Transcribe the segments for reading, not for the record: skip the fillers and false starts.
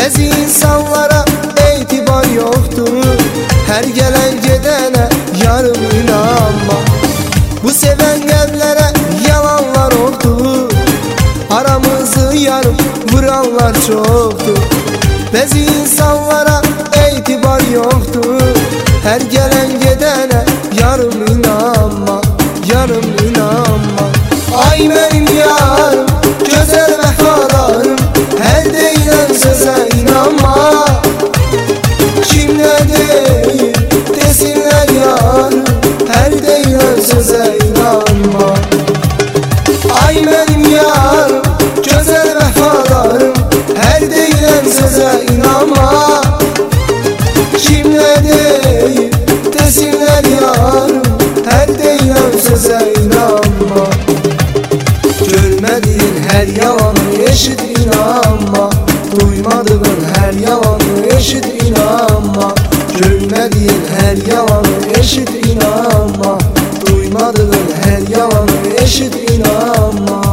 Bəzi insanlara etibar yoktur, her gelen gedene yarım inanma. Bu seven qəlblərə yalanlar oldu, aramızı yarım vuranlar çoktur. Bəzi insanlara etibar yoktur, her gelen gedene yarım inanma, yarım inanma. Ay benim yarım, güzel vəfadarım, her deyilən sözə inanma. Kim ne deyir desinlər yarım, her deyilən sözə inanma. Ay benim yarım, güzel vəfadarım, her deyilən sözə inanma. Kim ne deyir desinlər yarım, her deyilən sözə inanma. Görmediğin her yalanı eşit inanma, duymadığın her yalanı eşit inanma. Görmediğin her yalanı eşit inanma, duymadığın her yalanı eşit inanma.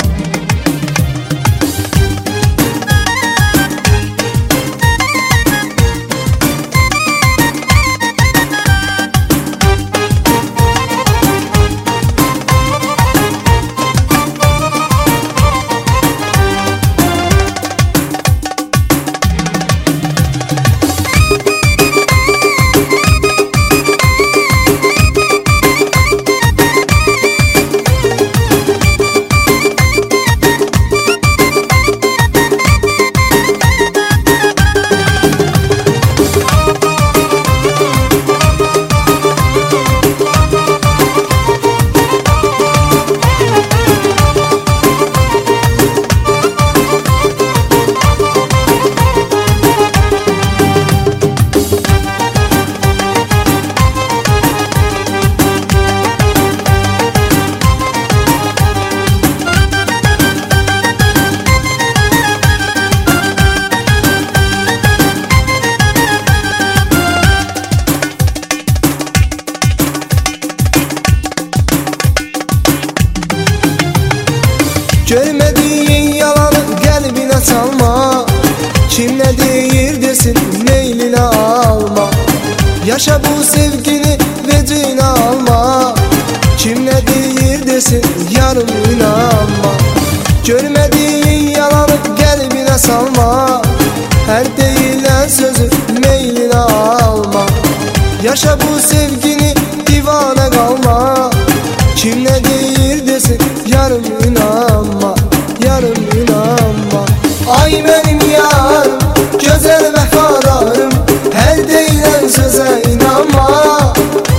Görmediğin yalanı kalbine çalma, kim ne deyir desin meyline alma. Yaşa bu sevgini vecine alma, kim ne deyir desin yarım inanma. Görmediğin yalanı kalbine salma, her deyilen sözü meyline alma. Yaşa bu sevgini divane kalma, kim ne deyir desin yarım inanma, yarım inanma. Ay benim yarım, güzel vəfadarım, her deyilən sözə inanma.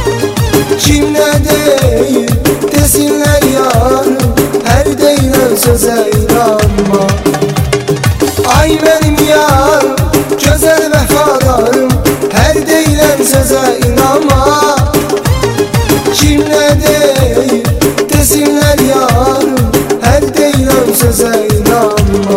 Kim ne deyir desinlər yarım, her deyilən sözə inanma. Ay benim yarım, güzel vəfadarım, her deyilən sözə inanma. Kim ne deyir desinlər yarım, her deyilən sözə inanma.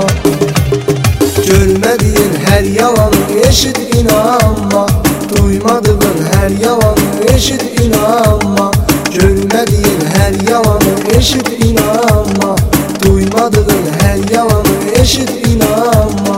Görmediğin her yalanı eşit inanma, duymadığın her yalanı eşit inanma. Görmediğin her yalanı eşit inanma, duymadığın her yalanı eşit inanma.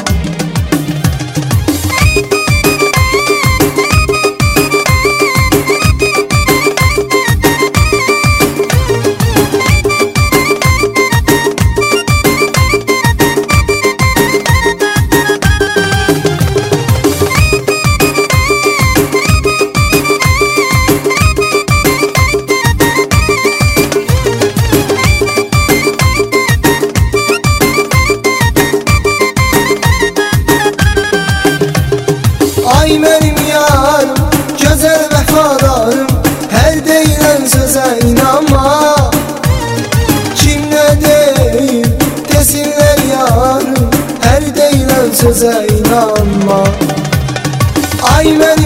Ay benim yarım, güzel vəfadarım, her deyilən sözə inanma. Kim ne deyir desinlər yarım, her deyilən sözə inanma. Ay benim